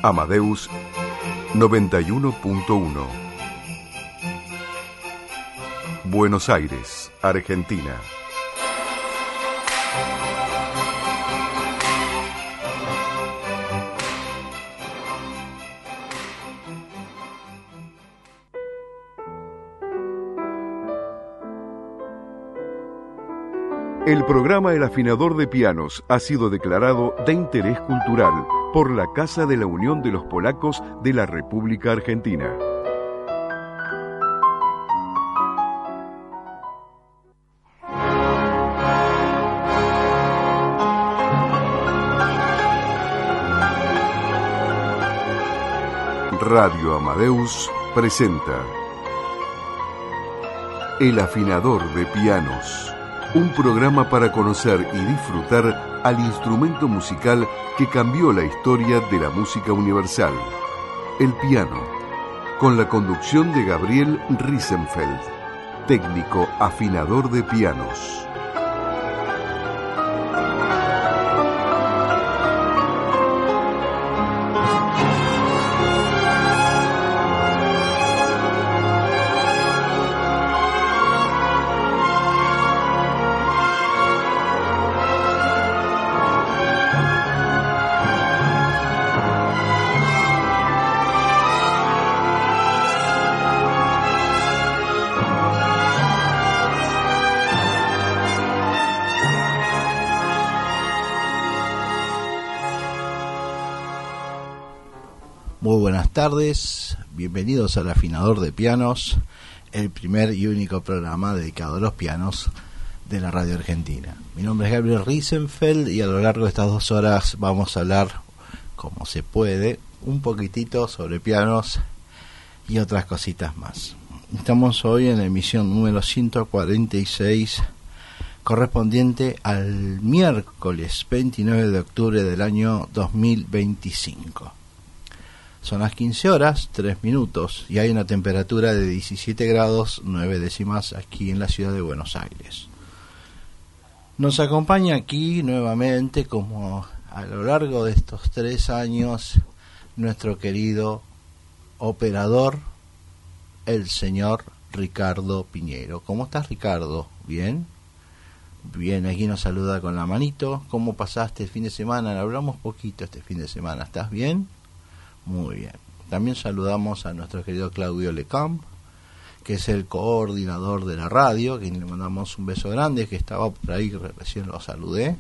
Amadeus 91.1. Buenos Aires, Argentina. El programa El Afinador de Pianos ha sido declarado de interés cultural por la Casa de la Unión de los Polacos de la República Argentina. Radio Amadeus presenta El Afinador de Pianos. Un programa para conocer y disfrutar al instrumento musical que cambió la historia de la música universal, el piano, con la conducción de Gabriel Riesenfeld, técnico afinador de pianos. Muy buenas tardes, bienvenidos al Afinador de Pianos, el primer y único programa dedicado a los pianos de la radio argentina. Mi nombre es Gabriel Riesenfeld y a lo largo de estas 2 horas vamos a hablar, como se puede, un poquitito sobre pianos y otras cositas más. Estamos hoy en la emisión número 146, correspondiente al miércoles 29 de octubre del año 2025. Son las 15 horas, 3 minutos y hay una temperatura de 17 grados 9 décimas aquí en la ciudad de Buenos Aires. Nos acompaña aquí nuevamente, como a lo largo de estos 3 años, nuestro querido operador, el señor Ricardo Piñero. ¿Cómo estás, Ricardo? ¿Bien? Bien, aquí nos saluda con la manito. ¿Cómo pasaste el fin de semana? Hablamos poquito este fin de semana. ¿Estás bien? Muy bien. También saludamos a nuestro querido Claudio Lecamp, que es el coordinador de la radio, a quien le mandamos un beso grande, que estaba por ahí, recién lo saludé.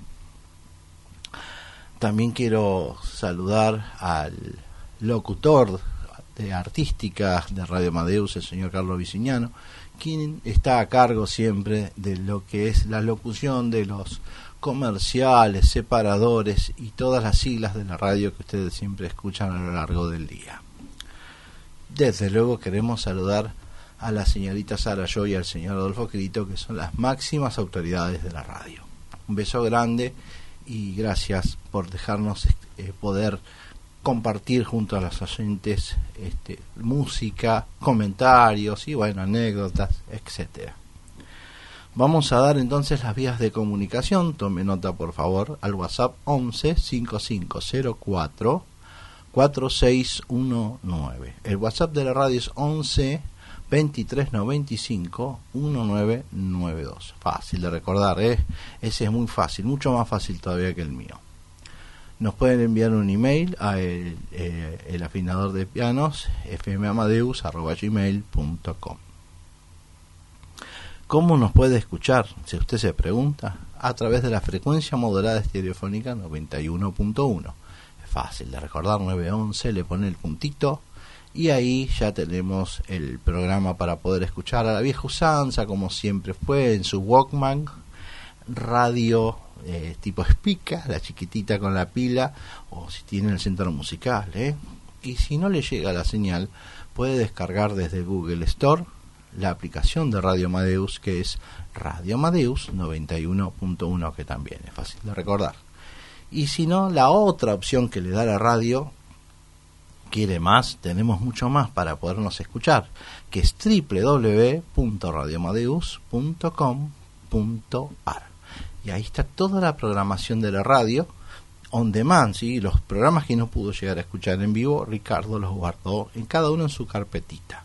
También quiero saludar al locutor de artística de Radio Amadeus, el señor Carlos Vicignano, quien está a cargo siempre de lo que es la locución de los comerciales, separadores y todas las siglas de la radio que ustedes siempre escuchan a lo largo del día. Desde luego queremos saludar a la señorita Sara Joy y al señor Adolfo Quirito, que son las máximas autoridades de la radio. Un beso grande y gracias por dejarnos poder compartir junto a los oyentes música, comentarios y bueno, anécdotas, etcétera. Vamos a dar entonces las vías de comunicación. Tome nota por favor al WhatsApp 11 5504 4619. El WhatsApp de la radio es 11 2395 1992. Fácil de recordar, ese es muy fácil, mucho más fácil todavía que el mío. Nos pueden enviar un email a el afinador de pianos fmamadeus@gmail.com. ¿Cómo nos puede escuchar? Si usted se pregunta, a través de la frecuencia modulada estereofónica 91.1. Es fácil de recordar, 911, le pone el puntito y ahí ya tenemos el programa para poder escuchar a la vieja usanza, como siempre fue, en su Walkman, radio tipo Spica, la chiquitita con la pila, o si tiene el centro musical, y si no le llega la señal, puede descargar desde Google Store la aplicación de Radio Amadeus, que es Radio Amadeus 91.1, que también es fácil de recordar. Y si no, la otra opción que le da la radio, quiere más, tenemos mucho más para podernos escuchar, que es www.radioamadeus.com.ar. Y ahí está toda la programación de la radio, on demand, ¿sí? Los programas que no pudo llegar a escuchar en vivo, Ricardo los guardó en cada uno en su carpetita.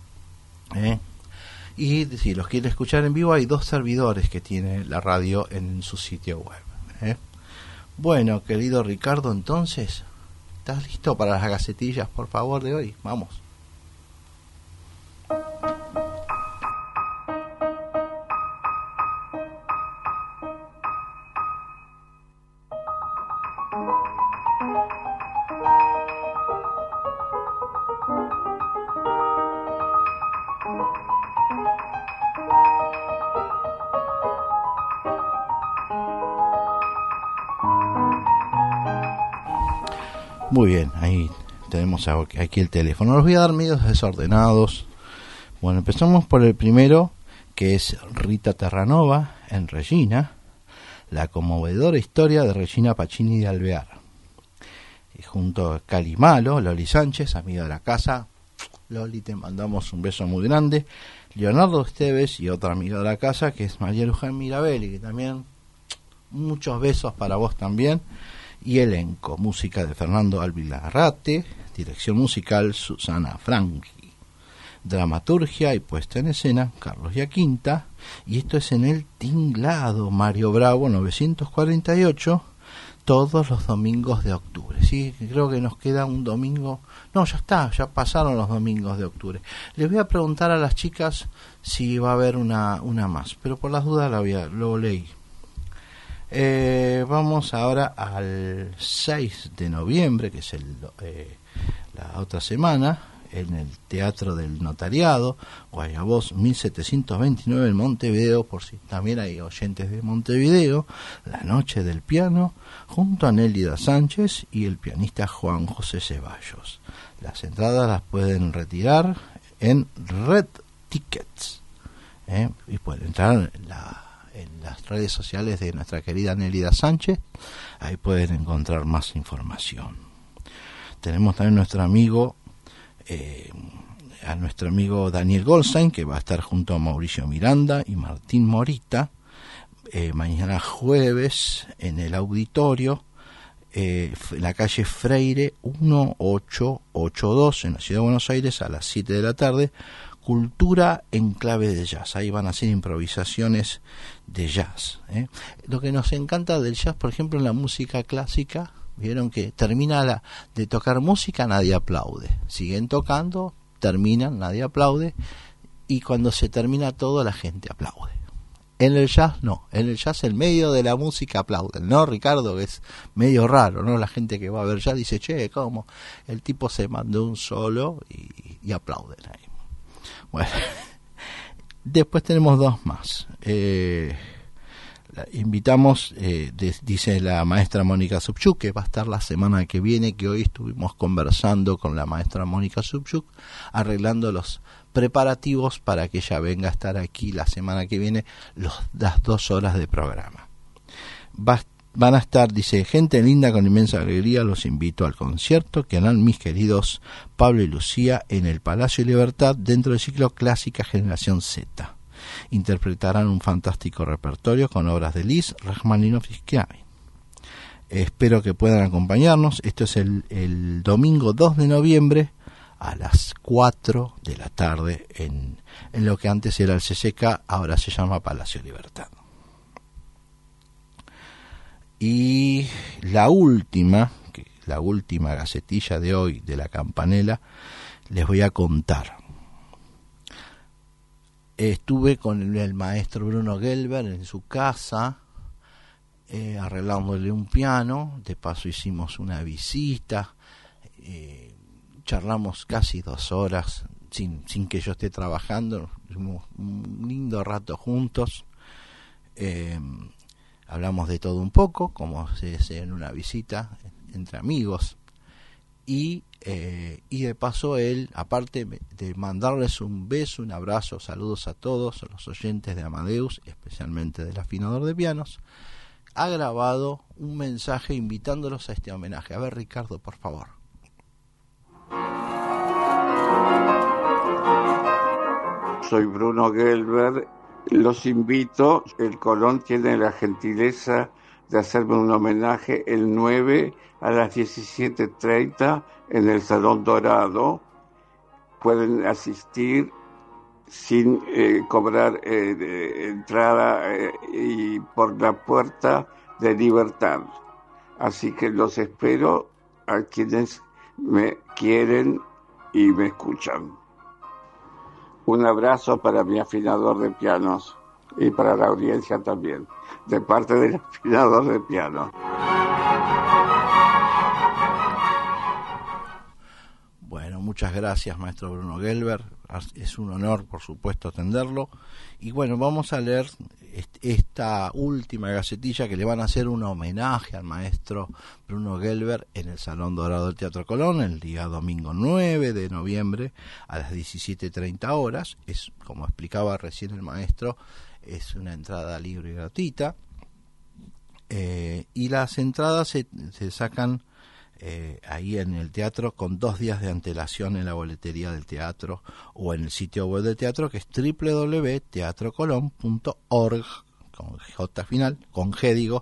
Y si los quiere escuchar en vivo, hay 2 servidores que tiene la radio en su sitio web. Bueno, querido Ricardo, entonces, ¿estás listo para las gacetillas, por favor, de hoy? Vamos. Muy bien, ahí tenemos aquí el teléfono. Los voy a dar medios desordenados. Bueno, empezamos por el primero, que es Rita Terranova en Regina, la conmovedora historia de Regina Pacini de Alvear. Y junto a Cali Malo, Loli Sánchez, amiga de la casa. Loli, te mandamos un beso muy grande. Leonardo Esteves y otra amiga de la casa, que es María Luján Mirabelli, que también muchos besos para vos también. Y elenco, música de Fernando Alvilarrate, dirección musical Susana Franchi, dramaturgia y puesta en escena Carlos Giaquinta, y esto es en el Tinglado Mario Bravo 948, todos los domingos de octubre. Sí, creo que nos queda un domingo, no, ya está, ya pasaron los domingos de octubre. Les voy a preguntar a las chicas si va a haber una más, pero por las dudas lo leí. Vamos ahora al 6 de noviembre, que es la otra semana, en el Teatro del Notariado, Guayabos 1729 en Montevideo, por si también hay oyentes de Montevideo, La Noche del Piano, junto a Nélida Sánchez y el pianista Juan José Ceballos. Las entradas las pueden retirar en Red Tickets, y pueden entrar en las redes sociales de nuestra querida Nélida Sánchez, ahí pueden encontrar más información. Tenemos también a nuestro amigo Daniel Goldstein, que va a estar junto a Mauricio Miranda y Martín Morita, mañana jueves en el auditorio, en la calle Freire 1882 en la ciudad de Buenos Aires a las 7 de la tarde, Cultura en clave de jazz. Ahí van a hacer improvisaciones de jazz. Lo que nos encanta del jazz, por ejemplo, en la música clásica, vieron que termina de tocar música, nadie aplaude. Siguen tocando, terminan, nadie aplaude, y cuando se termina todo, la gente aplaude. En el jazz no, en el jazz en medio de la música aplauden, ¿no, Ricardo? Es medio raro, ¿no? La gente que va a ver jazz dice, che, ¿cómo? El tipo se mandó un solo y aplauden ahí. Bueno, después tenemos 2 más. Invitamos, dice la maestra Mónica Subchuk, que va a estar la semana que viene, que hoy estuvimos conversando con la maestra Mónica Subchuk, arreglando los preparativos para que ella venga a estar aquí la semana que viene, las 2 horas de programa. Van a estar, dice, gente linda con inmensa alegría, los invito al concierto que harán mis queridos Pablo y Lucía en el Palacio de Libertad dentro del ciclo Clásica Generación Z. Interpretarán un fantástico repertorio con obras de Liszt, Rachmaninoff y Schiavone. Espero que puedan acompañarnos. Esto es el domingo 2 de noviembre a las 4 de la tarde en lo que antes era el CCK, ahora se llama Palacio de Libertad. Y la última gacetilla de hoy de la Campanella, les voy a contar. Estuve con el maestro Bruno Gelber en su casa, arreglándole un piano. De paso hicimos una visita, charlamos casi 2 horas sin que yo esté trabajando. Tuvimos un lindo rato juntos. Hablamos de todo un poco, como se hace en una visita entre amigos. Y de paso él, aparte de mandarles un beso, un abrazo, saludos a todos, a los oyentes de Amadeus, especialmente del afinador de pianos, ha grabado un mensaje invitándolos a este homenaje. A ver, Ricardo, por favor. Soy Bruno Gelber. Los invito. El Colón tiene la gentileza de hacerme un homenaje el 9 a las 17:30 en el Salón Dorado. Pueden asistir sin cobrar entrada y por la puerta de Libertad. Así que los espero a quienes me quieren y me escuchan. Un abrazo para mi afinador de pianos y para la audiencia también, de parte del afinador de pianos. Bueno, muchas gracias, maestro Bruno Gelber. Es un honor, por supuesto, atenderlo. Y bueno, vamos a leer esta última gacetilla que le van a hacer un homenaje al maestro Bruno Gelber en el Salón Dorado del Teatro Colón el día domingo 9 de noviembre a las 17:30 horas. Es, como explicaba recién el maestro, es una entrada libre y gratuita. Y las entradas se sacan ahí en el teatro con 2 días de antelación en la boletería del teatro o en el sitio web del teatro, que es www.teatrocolon.org con J final, con G digo,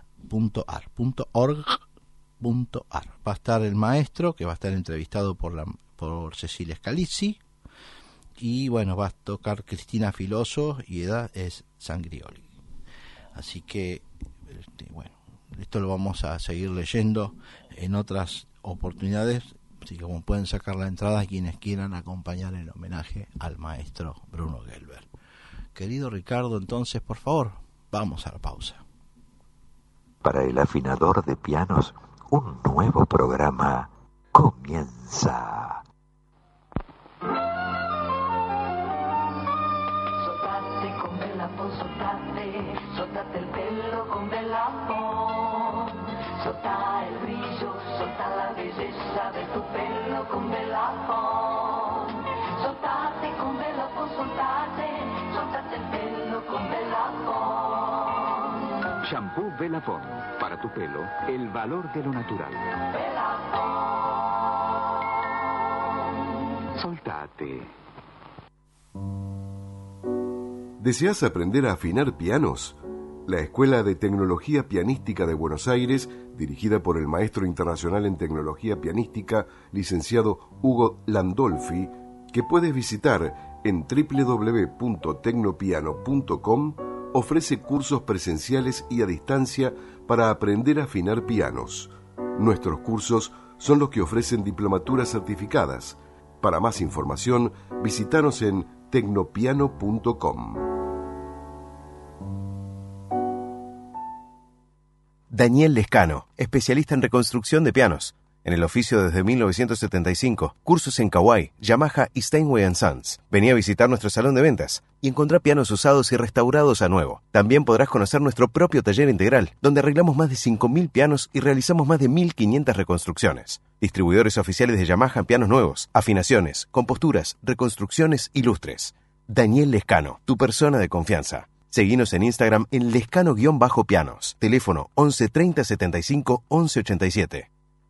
.org. Va a estar el maestro, que va a estar entrevistado por Cecilia Scalizzi, y bueno, va a tocar Cristina Filoso y Edad es Sangrioli. Así que bueno, esto lo vamos a seguir leyendo en otras oportunidades, así que como pueden sacar la entrada quienes quieran acompañar el homenaje al maestro Bruno Gelber. Querido Ricardo, entonces, por favor, vamos a la pausa. Para el afinador de pianos, un nuevo programa comienza. Soltate con Velafón, soltate el pelo con Velafón, solta el brillo, solta la belleza de tu pelo con Velafón, soltate con Velafón, soltate el pelo con Velafón. Shampoo Velafón, para tu pelo, el valor de lo natural. Velafón. Soltate. ¿Deseas aprender a afinar pianos? La Escuela de Tecnología Pianística de Buenos Aires, dirigida por el maestro internacional en tecnología pianística, licenciado Hugo Landolfi, que puedes visitar en www.tecnopiano.com, ofrece cursos presenciales y a distancia para aprender a afinar pianos. Nuestros cursos son los que ofrecen diplomaturas certificadas. Para más información, visítanos en tecnopiano.com. Daniel Lescano, especialista en reconstrucción de pianos. En el oficio desde 1975. Cursos en Kawai, Yamaha y Steinway & Sons. Vení a visitar nuestro salón de ventas y encontrá pianos usados y restaurados a nuevo. También podrás conocer nuestro propio taller integral, donde arreglamos más de 5.000 pianos y realizamos más de 1.500 reconstrucciones. Distribuidores oficiales de Yamaha en pianos nuevos, afinaciones, composturas, reconstrucciones y lustres. Daniel Lescano, tu persona de confianza. Seguinos en Instagram en lescano_pianos. Teléfono 11 30 75 11 87.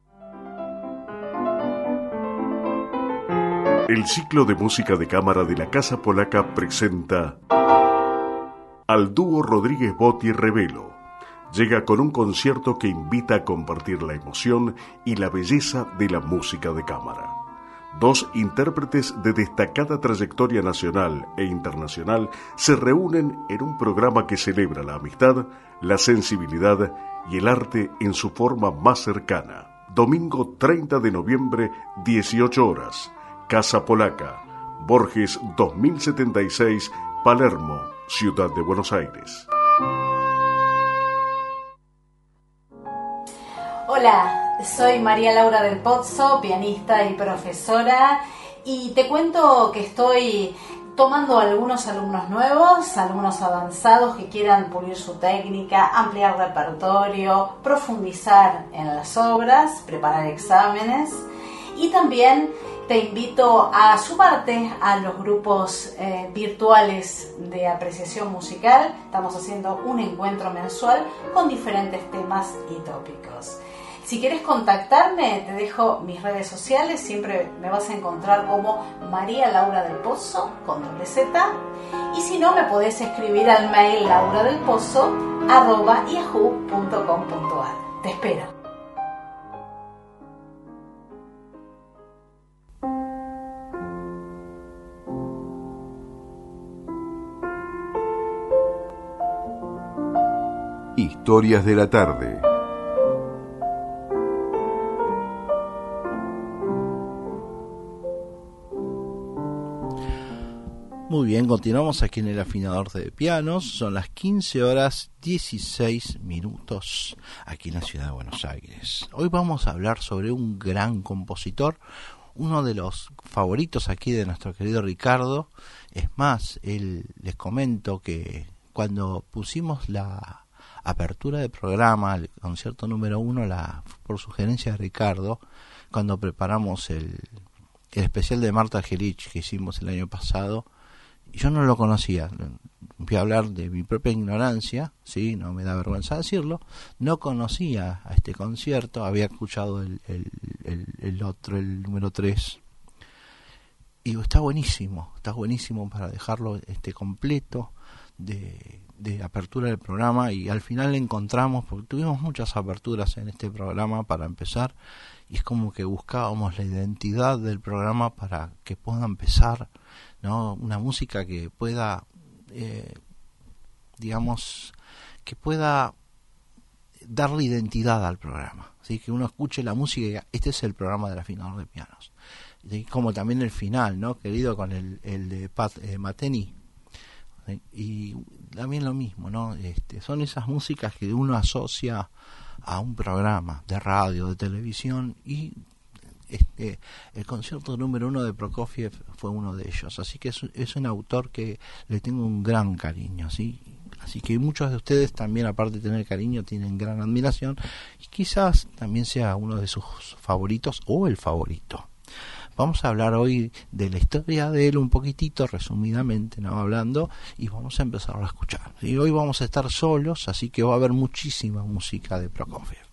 El ciclo de música de cámara de la Casa Polaca presenta al dúo Rodríguez Botti Revelo. Llega con un concierto que invita a compartir la emoción y la belleza de la música de cámara. 2 intérpretes de destacada trayectoria nacional e internacional se reúnen en un programa que celebra la amistad, la sensibilidad y el arte en su forma más cercana. Domingo 30 de noviembre, 18 horas. Casa Polaca, Borges 2076, Palermo, Ciudad de Buenos Aires. Hola, soy María Laura del Pozzo, pianista y profesora, y te cuento que estoy tomando algunos alumnos nuevos, alumnos avanzados que quieran pulir su técnica, ampliar repertorio, profundizar en las obras, preparar exámenes, y también te invito a sumarte a los grupos virtuales de apreciación musical. Estamos haciendo un encuentro mensual con diferentes temas y tópicos. Si quieres contactarme, te dejo mis redes sociales. Siempre me vas a encontrar como María Laura del Pozzo con doble Z. Y si no, me podés escribir al mail lauradelpozzo piano@yahoo.com.ar. Te espero. Historias de la tarde. Muy bien, continuamos aquí en el afinador de pianos. Son las 15:16 aquí en la ciudad de Buenos Aires. Hoy vamos a hablar sobre un gran compositor, uno de los favoritos aquí de nuestro querido Ricardo. Es más, les comento que cuando pusimos la apertura del programa, el concierto número 1, por sugerencia de Ricardo, cuando preparamos el especial de Marta Argerich que hicimos el año pasado, yo no lo conocía. Voy a hablar de mi propia ignorancia, sí, no me da vergüenza decirlo. No conocía a este concierto, había escuchado el número 3. Y digo, está buenísimo para dejarlo completo de apertura del programa, y al final encontramos, porque tuvimos muchas aperturas en este programa para empezar, y es como que buscábamos la identidad del programa para que pueda empezar, ¿no? Una música que pueda, que pueda darle identidad al programa, ¿sí? Que uno escuche la música y diga, este es el programa del afinador de pianos. Y como también el final, ¿no? Querido, con el de Pat Metheny. Y también lo mismo, ¿no? Son esas músicas que uno asocia a un programa de radio, de televisión, y el concierto número 1 de Prokofiev fue uno de ellos. Así que es un autor que le tengo un gran cariño, ¿sí? Así que muchos de ustedes también, aparte de tener cariño, tienen gran admiración, y quizás también sea uno de sus favoritos o el favorito. Vamos a hablar hoy de la historia de él un poquitito, resumidamente, ¿no? Hablando, y vamos a empezar a escuchar. Y hoy vamos a estar solos, así que va a haber muchísima música de Prokofiev.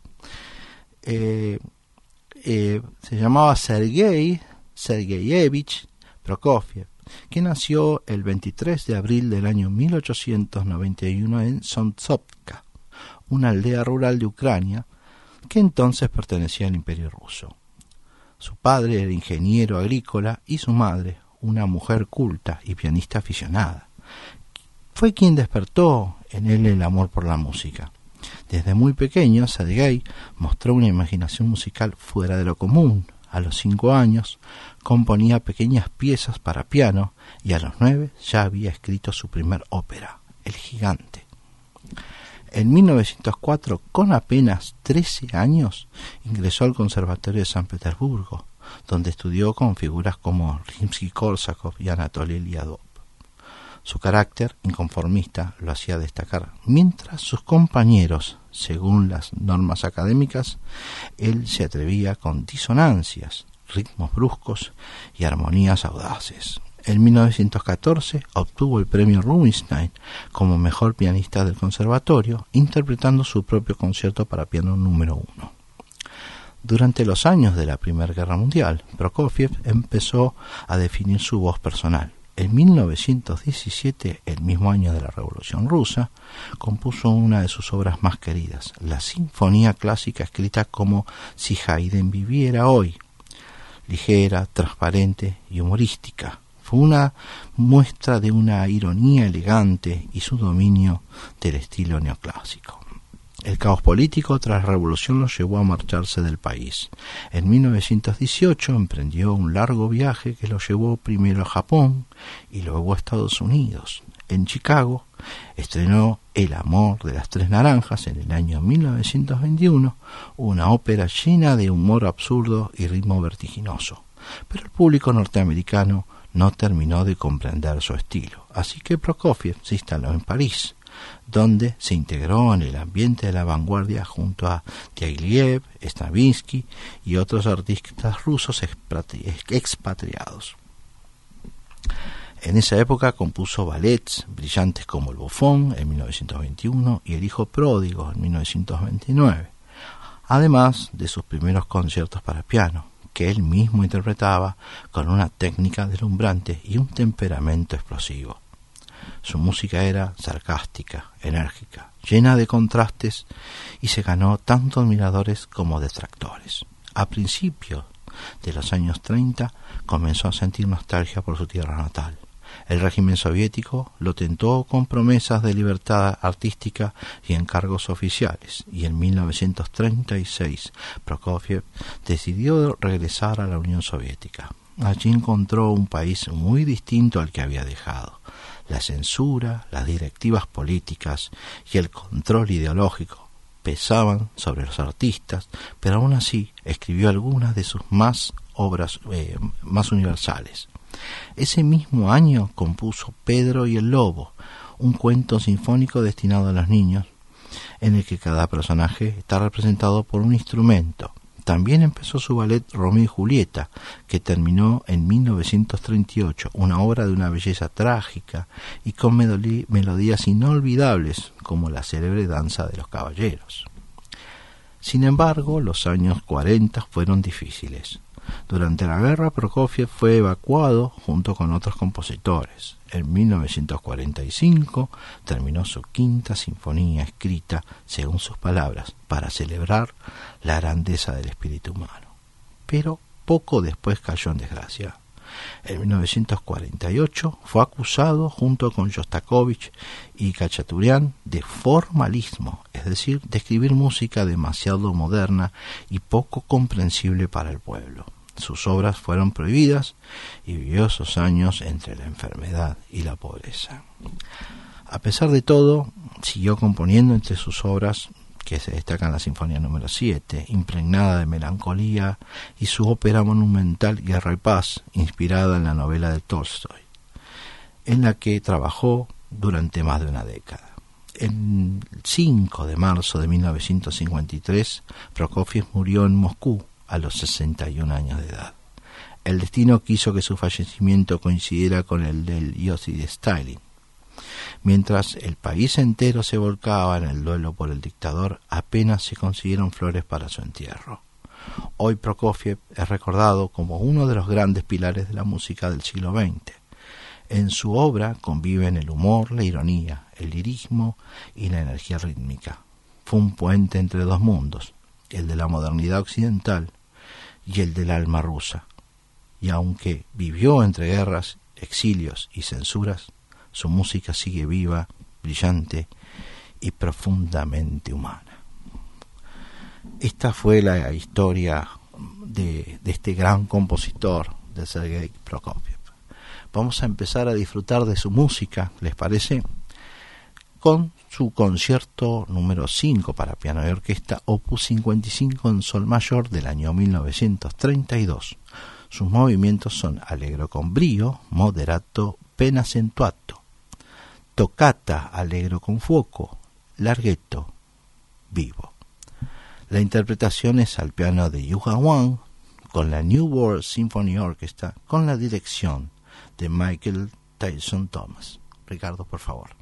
Se llamaba Sergei Sergeyevich Prokofiev, que nació el 23 de abril del año 1891 en Sontsovka, una aldea rural de Ucrania que entonces pertenecía al Imperio Ruso. Su padre era ingeniero agrícola y su madre, una mujer culta y pianista aficionada, fue quien despertó en él el amor por la música. Desde muy pequeño, Sergei mostró una imaginación musical fuera de lo común. A los 5 años componía pequeñas piezas para piano, y a los 9 ya había escrito su primer ópera, El Gigante. En 1904, con apenas 13 años, ingresó al Conservatorio de San Petersburgo, donde estudió con figuras como Rimsky-Korsakov y Anatoly Liadov. Su carácter inconformista lo hacía destacar, mientras sus compañeros, según las normas académicas, él se atrevía con disonancias, ritmos bruscos y armonías audaces. En 1914 obtuvo el premio Rubinstein como mejor pianista del conservatorio, interpretando su propio concierto para piano número 1. Durante los años de la Primera Guerra Mundial, Prokofiev empezó a definir su voz personal. En 1917, el mismo año de la Revolución Rusa, compuso una de sus obras más queridas, la Sinfonía Clásica, escrita como si Haydn viviera hoy, ligera, transparente y humorística. Fue una muestra de una ironía elegante y su dominio del estilo neoclásico. El caos político tras la revolución lo llevó a marcharse del país. En 1918 emprendió un largo viaje que lo llevó primero a Japón y luego a Estados Unidos. En Chicago estrenó El amor de las tres naranjas en el año 1921, una ópera llena de humor absurdo y ritmo vertiginoso. Pero el público norteamericano no terminó de comprender su estilo, así que Prokofiev se instaló en París, donde se integró en el ambiente de la vanguardia junto a Diaghilev, Stravinsky y otros artistas rusos expatriados. En esa época compuso ballets brillantes como El Bufón en 1921 y El hijo pródigo en 1929, además de sus primeros conciertos para piano, que él mismo interpretaba con una técnica deslumbrante y un temperamento explosivo. Su música era sarcástica, enérgica, llena de contrastes y se ganó tanto admiradores como detractores. A principios de los años 30 comenzó a sentir nostalgia por su tierra natal. El régimen soviético lo tentó con promesas de libertad artística y encargos oficiales, y en 1936 Prokofiev decidió regresar a la Unión Soviética. Allí encontró un país muy distinto al que había dejado. La censura, las directivas políticas y el control ideológico pesaban sobre los artistas, pero aún así escribió algunas de sus obras más universales. Ese mismo año compuso Pedro y el Lobo, un cuento sinfónico destinado a los niños, en el que cada personaje está representado por un instrumento. También empezó su ballet Romeo y Julieta, que terminó en 1938, una obra de una belleza trágica y con melodías inolvidables, como la célebre Danza de los Caballeros. Sin embargo, los años 40 fueron difíciles. Durante la guerra, Prokofiev fue evacuado junto con otros compositores. En 1945 terminó su quinta sinfonía, escrita, según sus palabras, para celebrar la grandeza del espíritu humano. Pero poco después cayó en desgracia. En 1948 fue acusado, junto con Shostakovich y Khachaturian, de formalismo, es decir, de escribir música demasiado moderna y poco comprensible para el pueblo. Sus obras fueron prohibidas y vivió esos años entre la enfermedad y la pobreza. A pesar de todo, siguió componiendo. Entre sus obras que se destacan la Sinfonía número 7, impregnada de melancolía, y su ópera monumental Guerra y Paz, inspirada en la novela de Tolstoy, en la que trabajó durante más de una década. El 5 de marzo de 1953, Prokofiev murió en Moscú a los 61 años de edad. El destino quiso que su fallecimiento coincidiera con el del Iosif de Stalin. Mientras el país entero se volcaba en el duelo por el dictador, apenas se consiguieron flores para su entierro. Hoy Prokofiev es recordado como uno de los grandes pilares de la música del siglo XX. En su obra conviven el humor, la ironía, el lirismo y la energía rítmica. Fue un puente entre dos mundos, el de la modernidad occidental y el del alma rusa. Y aunque vivió entre guerras, exilios y censuras, su música sigue viva, brillante y profundamente humana. Esta fue la historia de este gran compositor, de Sergei Prokofiev. Vamos a empezar a disfrutar de su música, ¿les parece? Con su concierto número 5 para piano y orquesta, opus 55 en sol mayor del año 1932. Sus movimientos son allegro con brío, moderato, pen accentuato, toccata allegro con fuoco, larghetto, vivo. La interpretación es al piano de Yuha Wang con la New World Symphony Orchestra, con la dirección de Michael Tyson Thomas. Ricardo, por favor.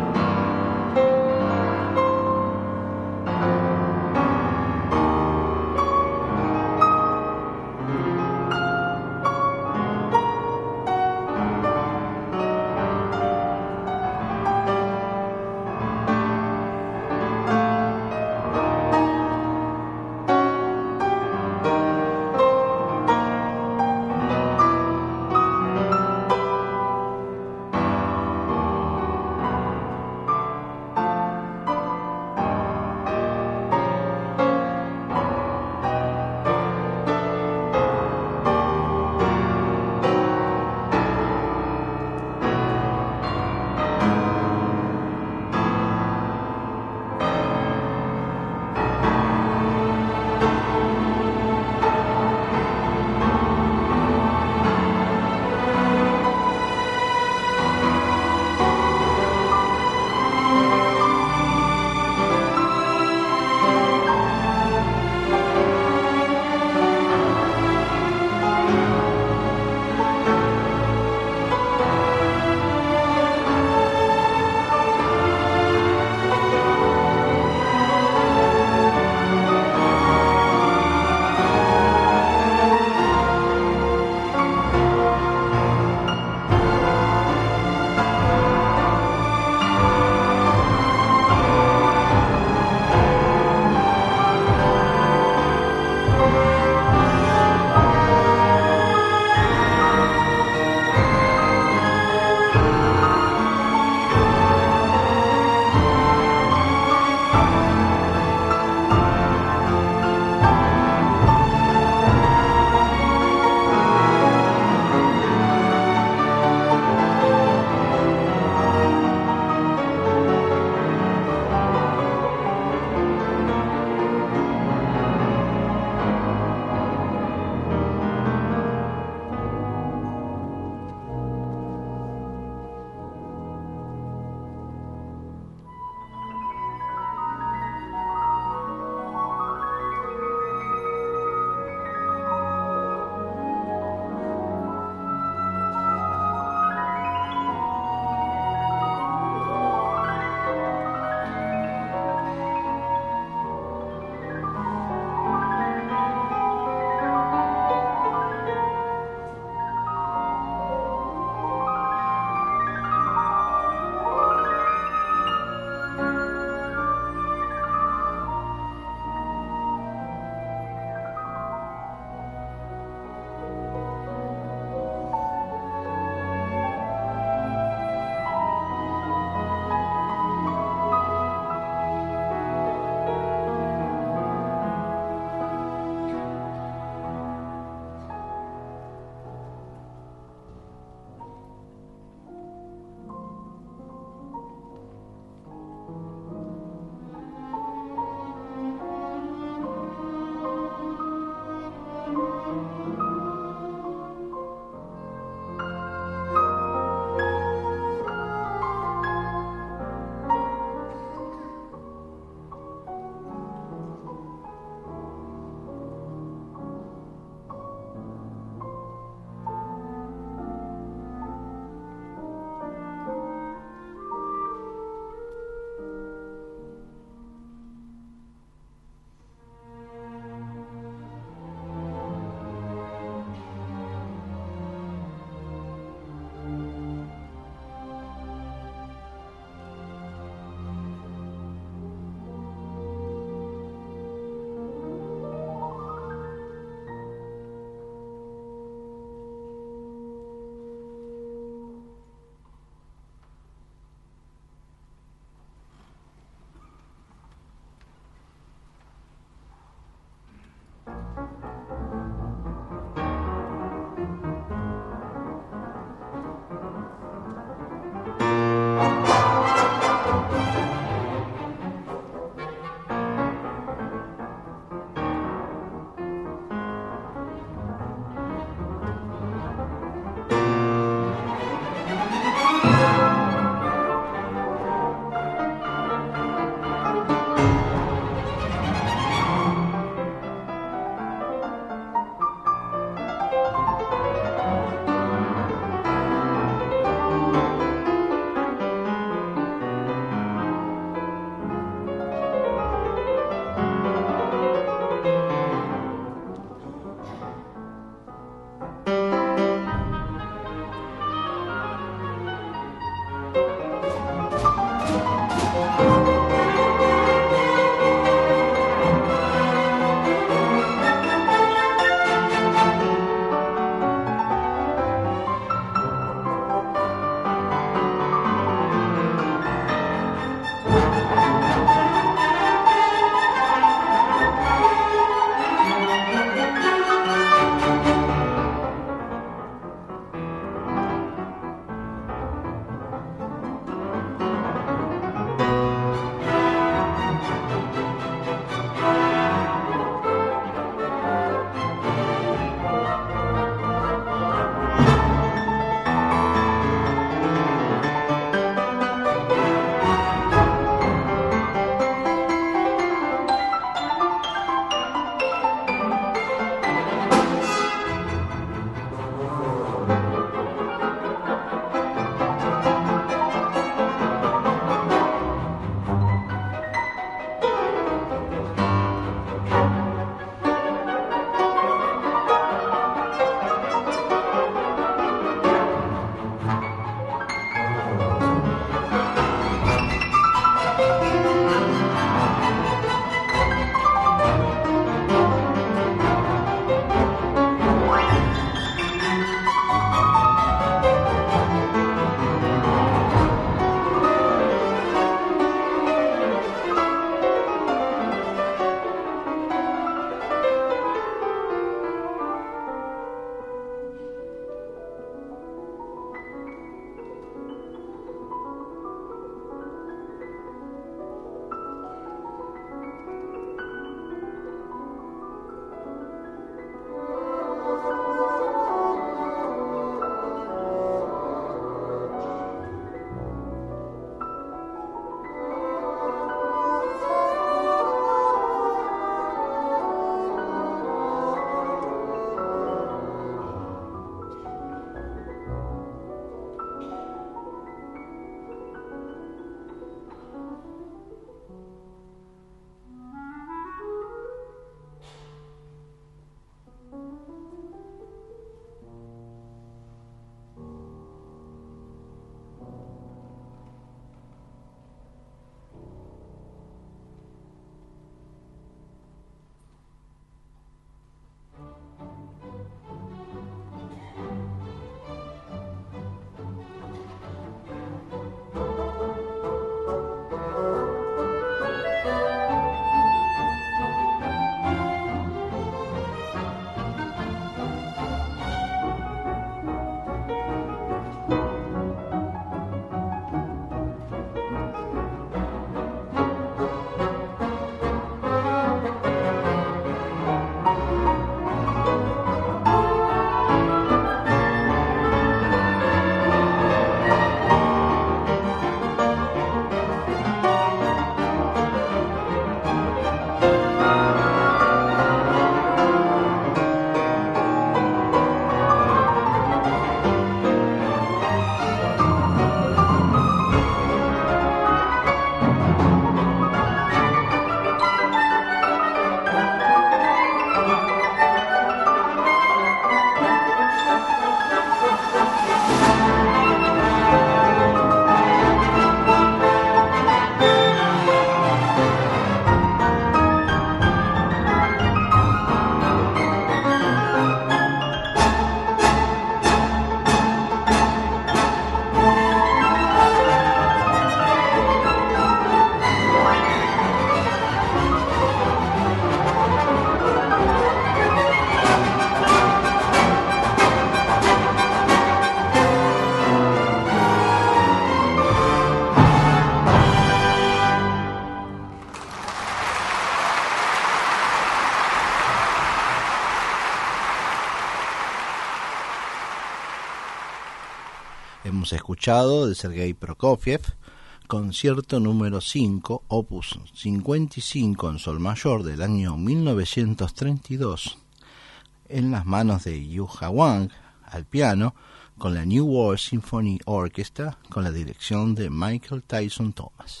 Hemos escuchado de Sergei Prokofiev, concierto número 5, opus 55 en sol mayor del año 1932, en las manos de Yuha Wang al piano, con la New World Symphony Orchestra, con la dirección de Michael Tyson Thomas.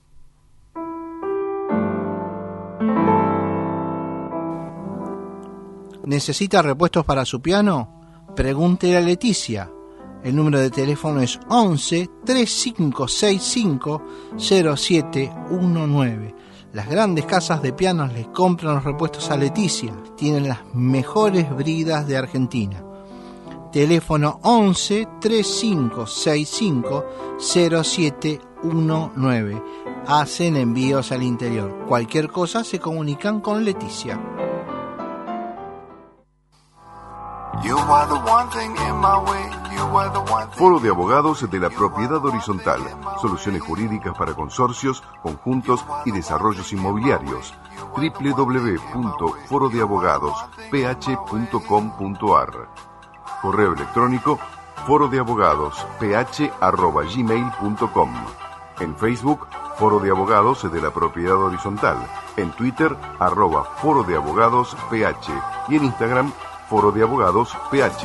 ¿Necesita repuestos para su piano? Pregúntele a Leticia. El número de teléfono es 11 3565 0719. Las grandes casas de pianos les compran los repuestos a Leticia. Tienen las mejores bridas de Argentina. Teléfono 11 3565 0719. Hacen envíos al interior. Cualquier cosa se comunican con Leticia. Foro de Abogados de la Propiedad Horizontal. Soluciones jurídicas para consorcios, conjuntos y desarrollos inmobiliarios. www.forodeabogadosph.com.ar. Correo electrónico forodeabogadosph@gmail.com. En Facebook, Foro de Abogados de la Propiedad Horizontal. En Twitter, @Foro de Abogados PH. Y en Instagram, Foro de Abogados PH.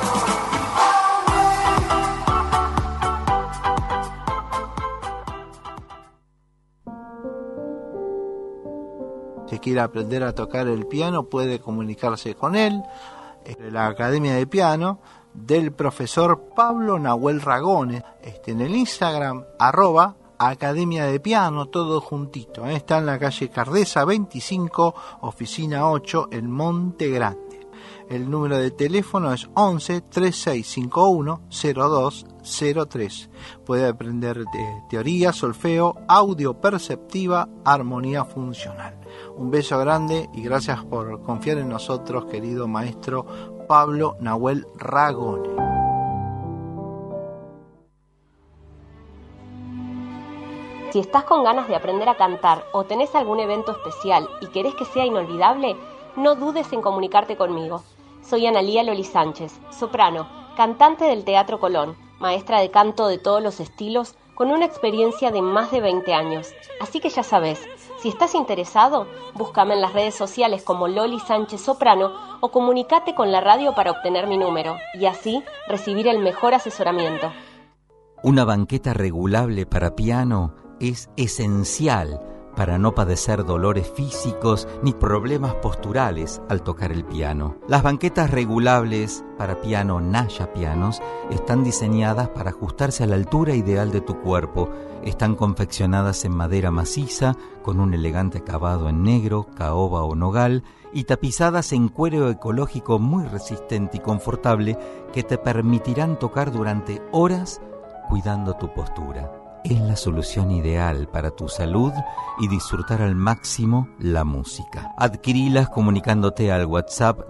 Si quiere aprender a tocar el piano, puede comunicarse con él. La Academia de Piano del profesor Pablo Nahuel Ragone, en el Instagram, @Academia de Piano, todo juntito. Está en la calle Cardesa 25, oficina 8, en Monte Grande. El número de teléfono es 11 3651 0203. Puede aprender teoría, solfeo, audio perceptiva, armonía funcional. Un beso grande y gracias por confiar en nosotros, querido maestro Pablo Nahuel Ragone. Si estás con ganas de aprender a cantar o tenés algún evento especial y querés que sea inolvidable, no dudes en comunicarte conmigo. Soy Analía Loli Sánchez, soprano, cantante del Teatro Colón, maestra de canto de todos los estilos, con una experiencia de más de 20 años. Así que ya sabes, si estás interesado, búscame en las redes sociales como Loli Sánchez Soprano o comunícate con la radio para obtener mi número y así recibir el mejor asesoramiento. Una banqueta regulable para piano es esencial para no padecer dolores físicos ni problemas posturales al tocar el piano. Las banquetas regulables para piano Naya Pianos están diseñadas para ajustarse a la altura ideal de tu cuerpo. Están confeccionadas en madera maciza, con un elegante acabado en negro, caoba o nogal, y tapizadas en cuero ecológico muy resistente y confortable que te permitirán tocar durante horas cuidando tu postura. Es la solución ideal para tu salud y disfrutar al máximo la música. Adquirilas comunicándote al WhatsApp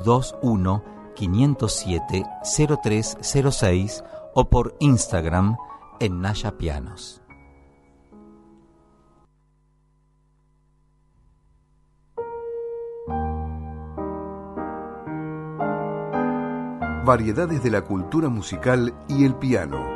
221-507-0306 o por Instagram en Naya Pianos. Variedades de la cultura musical y el piano.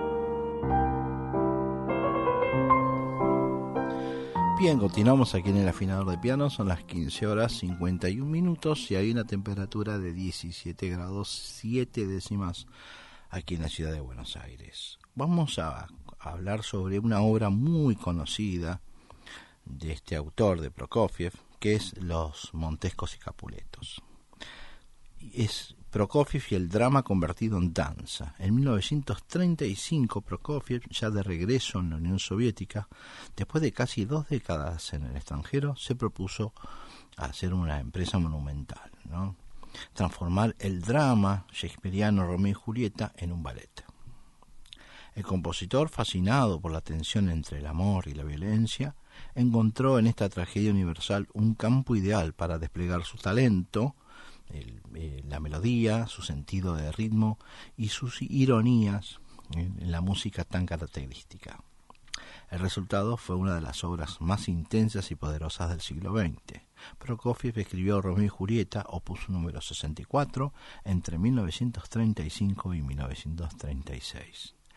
Bien, continuamos aquí en el afinador de piano, son las 15 horas 51 minutos y hay una temperatura de 17 grados 7 décimas aquí en la ciudad de Buenos Aires. Vamos a hablar sobre una obra muy conocida de este autor, de Prokofiev, que es Los Montescos y Capuletos. Es Prokofiev y el drama convertido en danza. En 1935, Prokofiev, ya de regreso en la Unión Soviética, después de casi 2 décadas en el extranjero, se propuso hacer una empresa monumental, ¿no? Transformar el drama shakespeariano Romeo y Julieta en un ballet. El compositor, fascinado por la tensión entre el amor y la violencia, encontró en esta tragedia universal un campo ideal para desplegar su talento, la melodía, su sentido de ritmo y sus ironías en la música tan característica. El resultado fue una de las obras más intensas y poderosas del siglo XX. Prokofiev escribió Romeo y Julieta, opus número 64, entre 1935 y 1936.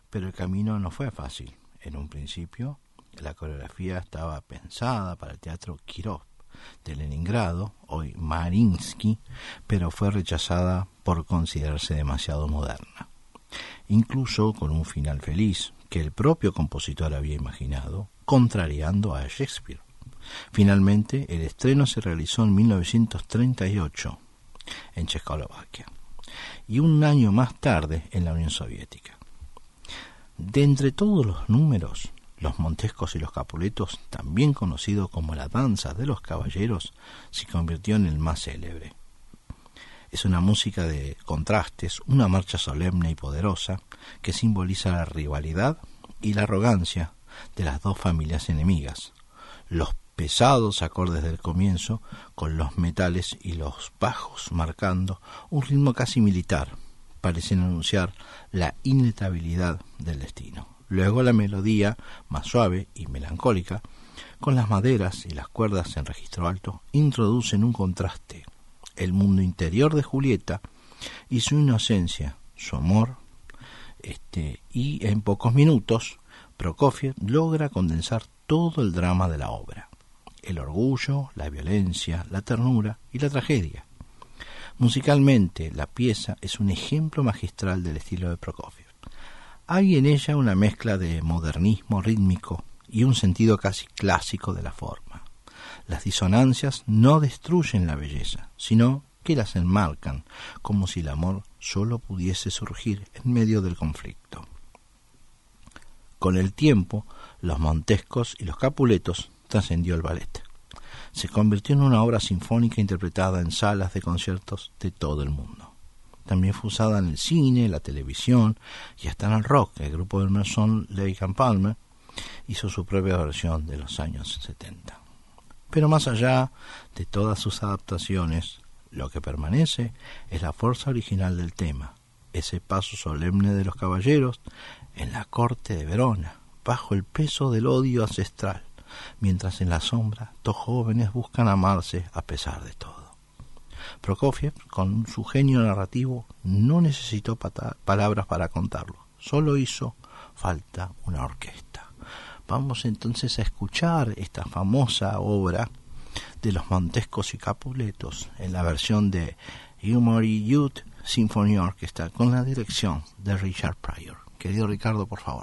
pero el camino no fue fácil. En un principio, la coreografía estaba pensada para el Teatro Kirov de Leningrado, hoy Mariinsky, pero fue rechazada por considerarse demasiado moderna. Incluso con un final feliz que el propio compositor había imaginado, contrariando a Shakespeare. Finalmente, el estreno se realizó en 1938 en Checoslovaquia y un año más tarde en la Unión Soviética. De entre todos los números, los Montescos y los Capuletos, también conocido como la danza de los caballeros, se convirtió en el más célebre. Es una música de contrastes, una marcha solemne y poderosa que simboliza la rivalidad y la arrogancia de las dos familias enemigas. Los pesados acordes del comienzo, con los metales y los bajos marcando un ritmo casi militar, parecen anunciar la inevitabilidad del destino. Luego la melodía, más suave y melancólica, con las maderas y las cuerdas en registro alto, introducen un contraste. El mundo interior de Julieta y su inocencia, su amor, y en pocos minutos Prokofiev logra condensar todo el drama de la obra: el orgullo, la violencia, la ternura y la tragedia. Musicalmente, la pieza es un ejemplo magistral del estilo de Prokofiev. Hay en ella una mezcla de modernismo rítmico y un sentido casi clásico de la forma. Las disonancias no destruyen la belleza, sino que las enmarcan, como si el amor solo pudiese surgir en medio del conflicto. Con el tiempo, los Montescos y los Capuletos trascendió el ballet. Se convirtió en una obra sinfónica interpretada en salas de conciertos de todo el mundo. También fue usada en el cine, la televisión y hasta en el rock. El grupo de Emerson, Lake and Palmer, hizo su propia versión de los años 70. Pero más allá de todas sus adaptaciones, lo que permanece es la fuerza original del tema, ese paso solemne de los caballeros en la corte de Verona, bajo el peso del odio ancestral, mientras en la sombra dos jóvenes buscan amarse a pesar de todo. Prokofiev, con su genio narrativo, no necesitó palabras para contarlo, solo hizo falta una orquesta. Vamos entonces a escuchar esta famosa obra de los Montescos y Capuletos en la versión de Emory Youth Symphony Orchestra con la dirección de Richard Pryor. Querido Ricardo, por favor.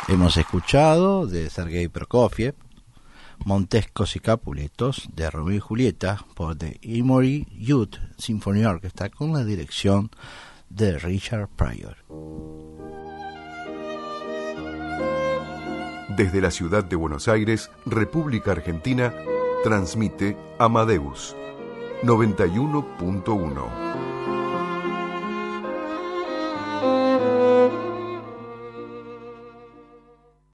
Hemos escuchado de Sergei Prokofiev, Montescos y Capuletos de Romeo y Julieta por The Emory Youth Symphony Orchestra con la dirección de Richard Pryor. Desde la ciudad de Buenos Aires, República Argentina, transmite Amadeus 91.1.